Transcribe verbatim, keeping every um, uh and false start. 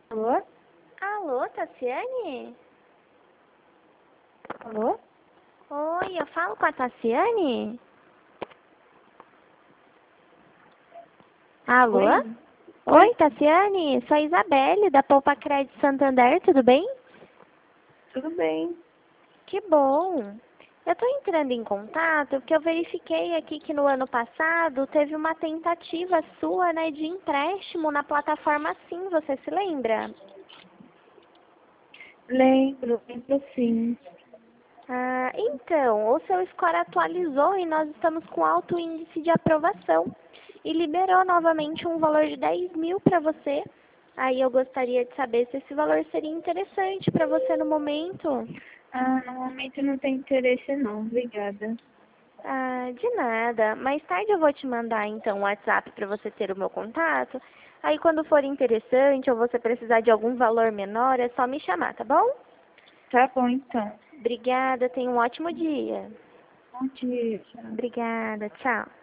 Alô? Alô, Tassiane? Alô? Oi, eu falo com a Tassiane? Alô? Oi? Oi, Tassiane, sou a Isabelle, da Poupa Crédito Santander, tudo bem? Tudo bem? Que bom! Eu estou entrando em contato porque eu verifiquei aqui que no ano passado teve uma tentativa sua, né, de empréstimo na plataforma Sim, você se lembra? Lembro, lembro sim. Ah, então, o seu score atualizou e nós estamos com alto índice de aprovação e liberou novamente um valor de dez mil para você. Aí eu gostaria de saber se esse valor seria interessante para você no momento. Ah, no momento não tem interesse não, obrigada. Ah, de nada. Mais tarde eu vou te mandar então um WhatsApp para você ter o meu contato. Aí quando for interessante ou você precisar de algum valor menor, é só me chamar, tá bom? Tá bom então. Obrigada, tenha um ótimo dia. Bom dia. Tchau. Obrigada, tchau.